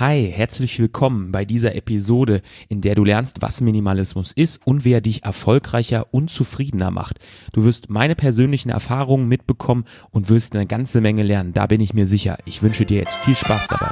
Hi, herzlich willkommen bei dieser Episode, in der du lernst, was Minimalismus ist und wie er dich erfolgreicher und zufriedener macht. Du wirst meine persönlichen Erfahrungen mitbekommen und wirst eine ganze Menge lernen, da bin ich mir sicher. Ich wünsche dir jetzt viel Spaß dabei.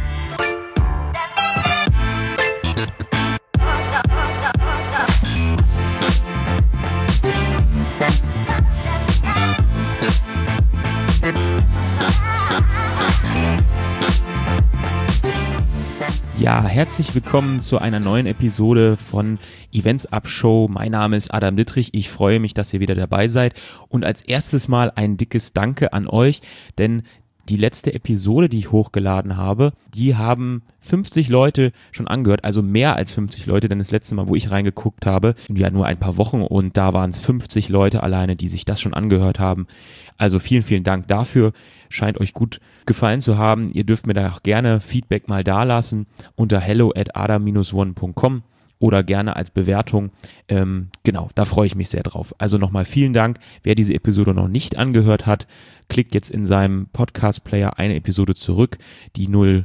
Ja, herzlich willkommen zu einer neuen Episode von Events Up Show. Mein Name ist Adam Dittrich. Ich freue mich, dass ihr wieder dabei seid. Und als erstes mal ein dickes Danke an euch, denn die letzte Episode, die ich hochgeladen habe, die haben 50 Leute schon angehört, also mehr als 50 Leute, denn das letzte Mal, wo ich reingeguckt habe, ja nur ein paar Wochen und da waren es 50 Leute alleine, die sich das schon angehört haben. Also vielen, vielen Dank dafür. Scheint euch gut gefallen zu haben. Ihr dürft mir da auch gerne Feedback mal dalassen unter hello@adam-one.com oder gerne als Bewertung. Genau, da freue ich mich sehr drauf. Also nochmal vielen Dank. Wer diese Episode noch nicht angehört hat, klickt jetzt in seinem Podcast-Player eine Episode zurück. Die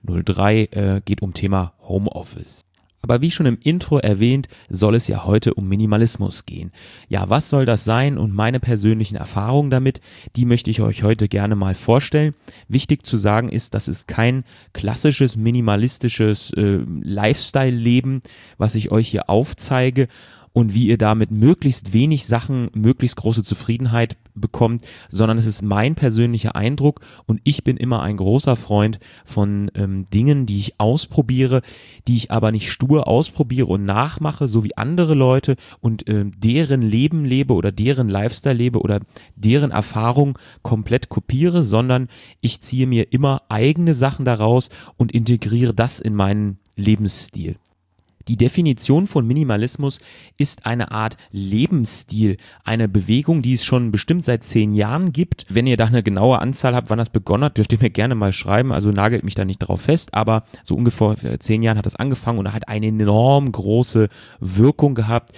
003 geht um Thema Homeoffice. Aber wie schon im Intro erwähnt, soll es ja heute um Minimalismus gehen. Ja, was soll das sein und meine persönlichen Erfahrungen damit, die möchte ich euch heute gerne mal vorstellen. Wichtig zu sagen ist, das ist kein klassisches minimalistisches Lifestyle-Leben, was ich euch hier aufzeige und wie ihr da mit möglichst wenig Sachen möglichst große Zufriedenheit bekommt, sondern es ist mein persönlicher Eindruck und ich bin immer ein großer Freund von Dingen, die ich ausprobiere, die ich aber nicht stur ausprobiere und nachmache, so wie andere Leute und deren Leben lebe oder deren Lifestyle lebe oder deren Erfahrung komplett kopiere, sondern ich ziehe mir immer eigene Sachen daraus und integriere das in meinen Lebensstil. Die Definition von Minimalismus ist eine Art Lebensstil, eine Bewegung, die es schon bestimmt seit 10 Jahren gibt. Wenn ihr da eine genaue Anzahl habt, wann das begonnen hat, dürft ihr mir gerne mal schreiben, also nagelt mich da nicht drauf fest, aber so ungefähr 10 Jahren hat das angefangen und hat eine enorm große Wirkung gehabt,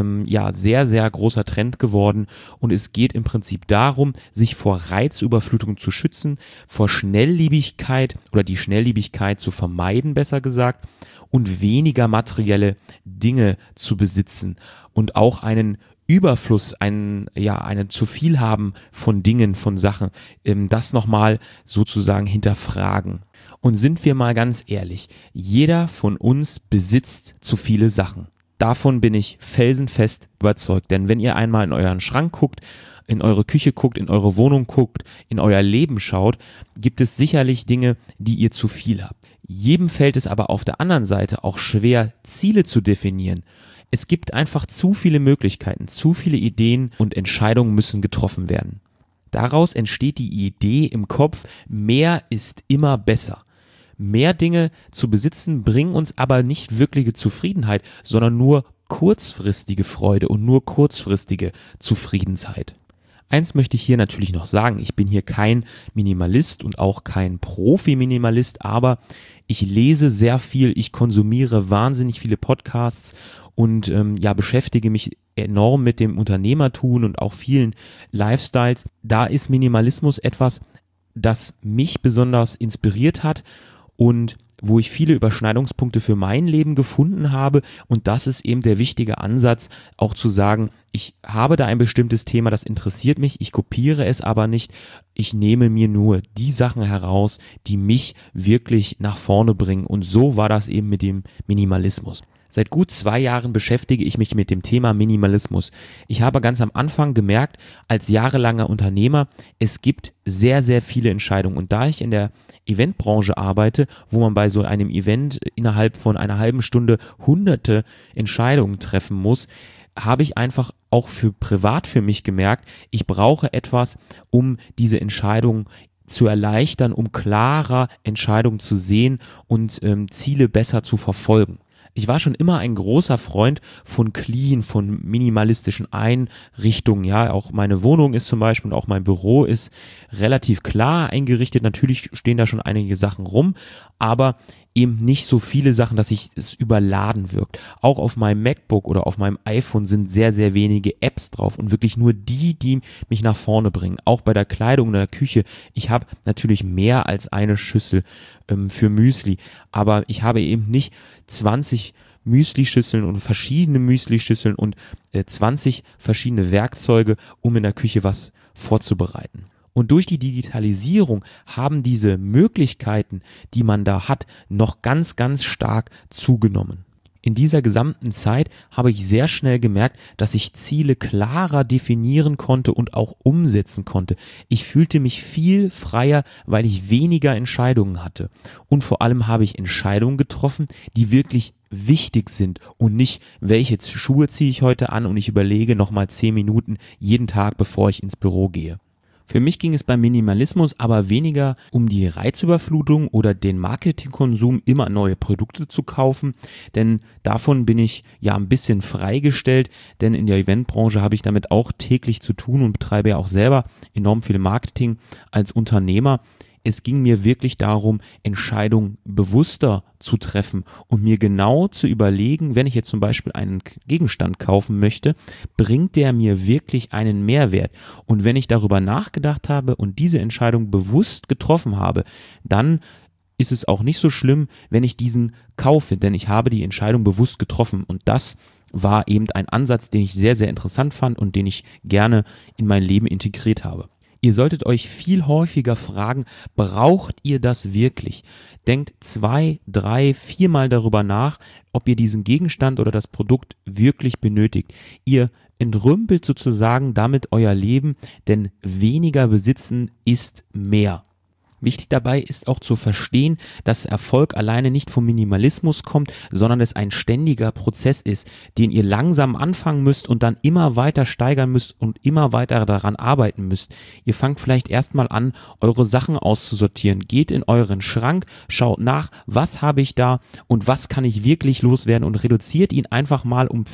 sehr, sehr großer Trend geworden und es geht im Prinzip darum, sich vor Reizüberflutung zu schützen, vor Schnelllebigkeit oder die Schnelllebigkeit zu vermeiden, besser gesagt, und weniger materielle Dinge zu besitzen und auch einen Überfluss, einen zu viel haben von Dingen, von Sachen, das nochmal sozusagen hinterfragen. Und sind wir mal ganz ehrlich, jeder von uns besitzt zu viele Sachen. Davon bin ich felsenfest überzeugt, denn wenn ihr einmal in euren Schrank guckt, in eure Küche guckt, in eure Wohnung guckt, in euer Leben schaut, gibt es sicherlich Dinge, die ihr zu viel habt. Jedem fällt es aber auf der anderen Seite auch schwer, Ziele zu definieren. Es gibt einfach zu viele Möglichkeiten, zu viele Ideen und Entscheidungen müssen getroffen werden. Daraus entsteht die Idee im Kopf, mehr ist immer besser. Mehr Dinge zu besitzen bringen uns aber nicht wirkliche Zufriedenheit, sondern nur kurzfristige Freude und nur kurzfristige Zufriedenheit. Eins möchte ich hier natürlich noch sagen, ich bin hier kein Minimalist und auch kein Profi-Minimalist, aber ich lese sehr viel, ich konsumiere wahnsinnig viele Podcasts und beschäftige mich enorm mit dem Unternehmertum und auch vielen Lifestyles. Da ist Minimalismus etwas, das mich besonders inspiriert hat und wo ich viele Überschneidungspunkte für mein Leben gefunden habe und das ist eben der wichtige Ansatz, auch zu sagen, ich habe da ein bestimmtes Thema, das interessiert mich, ich kopiere es aber nicht, ich nehme mir nur die Sachen heraus, die mich wirklich nach vorne bringen und so war das eben mit dem Minimalismus. Seit gut 2 Jahren beschäftige ich mich mit dem Thema Minimalismus. Ich habe ganz am Anfang gemerkt, als jahrelanger Unternehmer, es gibt sehr, sehr viele Entscheidungen. Und da ich in der Eventbranche arbeite, wo man bei so einem Event innerhalb von einer halben Stunde hunderte Entscheidungen treffen muss, habe ich einfach auch privat für mich gemerkt, ich brauche etwas, um diese Entscheidungen zu erleichtern, um klarer Entscheidungen zu sehen und Ziele besser zu verfolgen. Ich war schon immer ein großer Freund von clean, von minimalistischen Einrichtungen, ja, auch meine Wohnung ist zum Beispiel und auch mein Büro ist relativ klar eingerichtet, natürlich stehen da schon einige Sachen rum, aber eben nicht so viele Sachen, dass es überladen wirkt. Auch auf meinem MacBook oder auf meinem iPhone sind sehr, sehr wenige Apps drauf und wirklich nur die mich nach vorne bringen. Auch bei der Kleidung in der Küche. Ich habe natürlich mehr als eine Schüssel für Müsli, aber ich habe eben nicht 20 Müslischüsseln und verschiedene Müslischüsseln und 20 verschiedene Werkzeuge, um in der Küche was vorzubereiten. Und durch die Digitalisierung haben diese Möglichkeiten, die man da hat, noch ganz, ganz stark zugenommen. In dieser gesamten Zeit habe ich sehr schnell gemerkt, dass ich Ziele klarer definieren konnte und auch umsetzen konnte. Ich fühlte mich viel freier, weil ich weniger Entscheidungen hatte. Und vor allem habe ich Entscheidungen getroffen, die wirklich wichtig sind und nicht, welche Schuhe ziehe ich heute an und ich überlege nochmal 10 Minuten jeden Tag, bevor ich ins Büro gehe. Für mich ging es beim Minimalismus aber weniger um die Reizüberflutung oder den Marketingkonsum, immer neue Produkte zu kaufen, denn davon bin ich ja ein bisschen freigestellt, denn in der Eventbranche habe ich damit auch täglich zu tun und betreibe ja auch selber enorm viel Marketing als Unternehmer. Es ging mir wirklich darum, Entscheidungen bewusster zu treffen und mir genau zu überlegen, wenn ich jetzt zum Beispiel einen Gegenstand kaufen möchte, bringt der mir wirklich einen Mehrwert? Und wenn ich darüber nachgedacht habe und diese Entscheidung bewusst getroffen habe, dann ist es auch nicht so schlimm, wenn ich diesen kaufe, denn ich habe die Entscheidung bewusst getroffen und das war eben ein Ansatz, den ich sehr, sehr interessant fand und den ich gerne in mein Leben integriert habe. Ihr solltet euch viel häufiger fragen, braucht ihr das wirklich? Denkt 2, 3, 4 Mal darüber nach, ob ihr diesen Gegenstand oder das Produkt wirklich benötigt. Ihr entrümpelt sozusagen damit euer Leben, denn weniger besitzen ist mehr. Wichtig dabei ist auch zu verstehen, dass Erfolg alleine nicht vom Minimalismus kommt, sondern es ein ständiger Prozess ist, den ihr langsam anfangen müsst und dann immer weiter steigern müsst und immer weiter daran arbeiten müsst. Ihr fangt vielleicht erstmal an, eure Sachen auszusortieren. Geht in euren Schrank, schaut nach, was habe ich da und was kann ich wirklich loswerden und reduziert ihn einfach mal um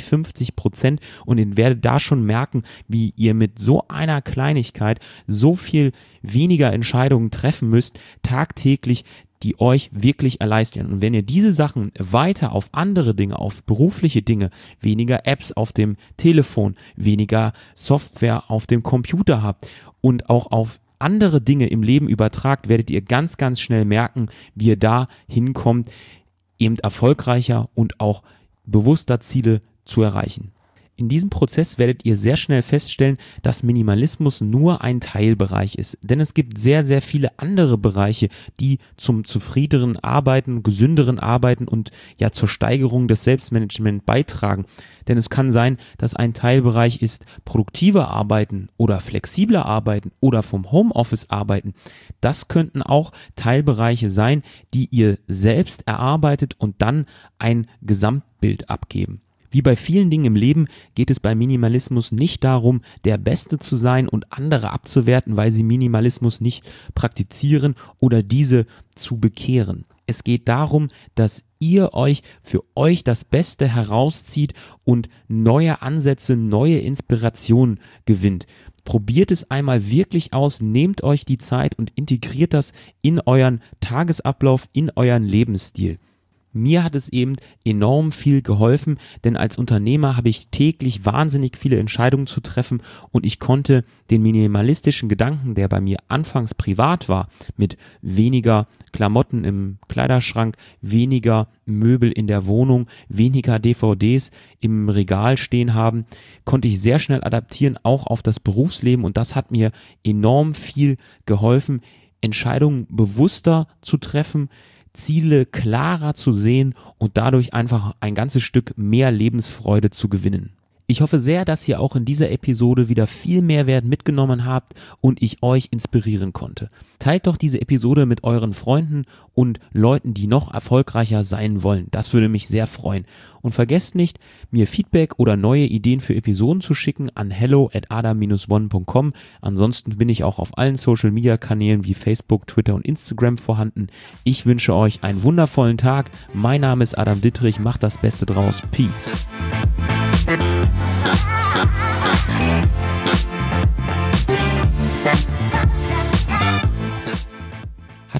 40-50% und ihr werdet da schon merken, wie ihr mit so einer Kleinigkeit so viel weniger Entscheidungen treffen müsst, tagtäglich, die euch wirklich erleichtern. Und wenn ihr diese Sachen weiter auf andere Dinge, auf berufliche Dinge, weniger Apps auf dem Telefon, weniger Software auf dem Computer habt und auch auf andere Dinge im Leben übertragt, werdet ihr ganz, ganz schnell merken, wie ihr da hinkommt, eben erfolgreicher und auch bewusster Ziele zu erreichen. In diesem Prozess werdet ihr sehr schnell feststellen, dass Minimalismus nur ein Teilbereich ist, denn es gibt sehr, sehr viele andere Bereiche, die zum zufriedeneren Arbeiten, gesünderen Arbeiten und ja zur Steigerung des Selbstmanagements beitragen. Denn es kann sein, dass ein Teilbereich ist produktiver Arbeiten oder flexibler Arbeiten oder vom Homeoffice arbeiten. Das könnten auch Teilbereiche sein, die ihr selbst erarbeitet und dann ein Gesamtbild abgeben. Wie bei vielen Dingen im Leben geht es beim Minimalismus nicht darum, der Beste zu sein und andere abzuwerten, weil sie Minimalismus nicht praktizieren oder diese zu bekehren. Es geht darum, dass ihr euch für euch das Beste herauszieht und neue Ansätze, neue Inspirationen gewinnt. Probiert es einmal wirklich aus, nehmt euch die Zeit und integriert das in euren Tagesablauf, in euren Lebensstil. Mir hat es eben enorm viel geholfen, denn als Unternehmer habe ich täglich wahnsinnig viele Entscheidungen zu treffen und ich konnte den minimalistischen Gedanken, der bei mir anfangs privat war, mit weniger Klamotten im Kleiderschrank, weniger Möbel in der Wohnung, weniger DVDs im Regal stehen haben, konnte ich sehr schnell adaptieren, auch auf das Berufsleben und das hat mir enorm viel geholfen, Entscheidungen bewusster zu treffen, Ziele klarer zu sehen und dadurch einfach ein ganzes Stück mehr Lebensfreude zu gewinnen. Ich hoffe sehr, dass ihr auch in dieser Episode wieder viel Mehrwert mitgenommen habt und ich euch inspirieren konnte. Teilt doch diese Episode mit euren Freunden und Leuten, die noch erfolgreicher sein wollen. Das würde mich sehr freuen. Und vergesst nicht, mir Feedback oder neue Ideen für Episoden zu schicken an hello@adam-one.com. Ansonsten bin ich auch auf allen Social-Media-Kanälen wie Facebook, Twitter und Instagram vorhanden. Ich wünsche euch einen wundervollen Tag. Mein Name ist Adam Dittrich. Macht das Beste draus. Peace.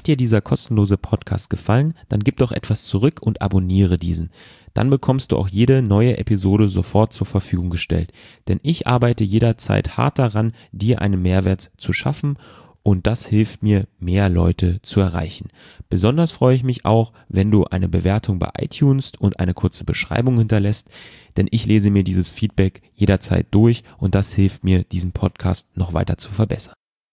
Hat dir dieser kostenlose Podcast gefallen, dann gib doch etwas zurück und abonniere diesen. Dann bekommst du auch jede neue Episode sofort zur Verfügung gestellt. Denn ich arbeite jederzeit hart daran, dir einen Mehrwert zu schaffen, und das hilft mir, mehr Leute zu erreichen. Besonders freue ich mich auch, wenn du eine Bewertung bei iTunes und eine kurze Beschreibung hinterlässt, denn ich lese mir dieses Feedback jederzeit durch und das hilft mir, diesen Podcast noch weiter zu verbessern.